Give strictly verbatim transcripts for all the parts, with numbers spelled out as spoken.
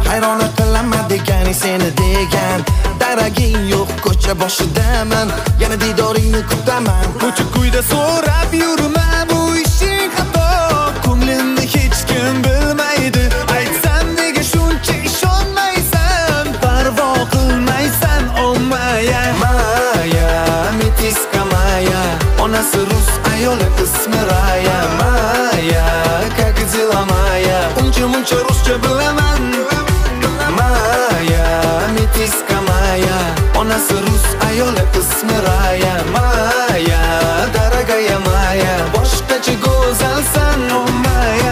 Hayron qilaman degani seni degan. Daraging yo'q ko'cha boshidaman, yana didoringni kutaman. Ko'cha kuyda so'rab yurma, bu ishing xato. Ko'nglimni hech kim bilmaydi. Aytsam nega shuncha ishonmaysan? Parvo qilmaysan omaya. Maya, mitiska Maya, onasi rus, ayoli ismi Raya. Maya, как дела Maya, uncha muncha ruscha bilaman. Maya, mitiska Maya, onasi rus, ayoli ismi Raya. Maya, daragaya Maya, boshqacha go'zalsan o Maya.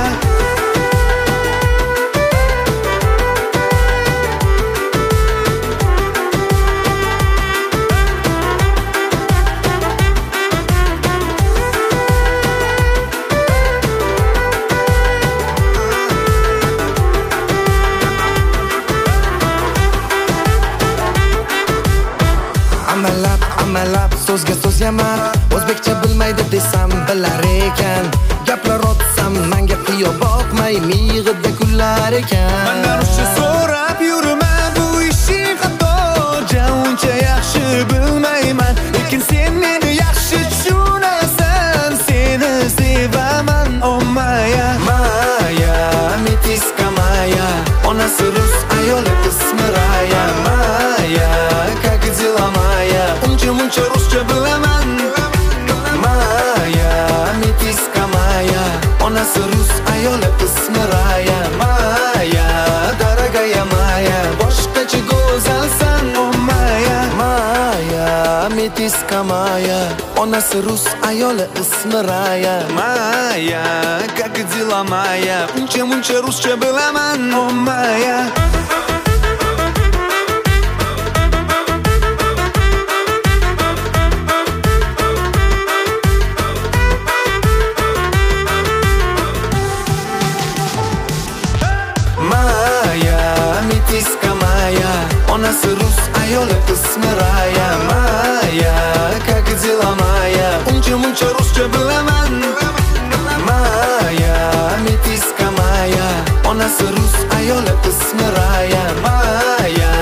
Amalab, amalab, so'zga so'z yamab, o'zbekcha bilmaydi desam bilar ekan. Gaplar otsam menga qiyo boqmay, miyig'ida kullar ekan. Mendan ruscha so'rab yurma, bu ishing xato. Uncha yaxshi bilmayman, lekin sen meni yaxshi tushunasan. Seni sevaman o Maya. Maya, mitiska Maya, onasi rus, ayoli ismi Raya. Maya, как дела Maya, uncha muncha ruscha bilaman. Maya, mitiska Maya, onasi rus, ayoli ismi Raya. Maya, daragaya Maya, boshqacha go'zalsan o Maya. Maya, mitiska Maya, onasi rus, ayoli ismi Raya. Maya, как дела Maya, uncha muncha ruscha bilaman o Maya. Maya, mitiska Maya, onasi rus, ayoli ismi Raya. Maya, как дела Maya, uncha muncha ruscha bilaman. Maya, mitiska Maya, onasi rus, ayoli ismi Raya. Maya,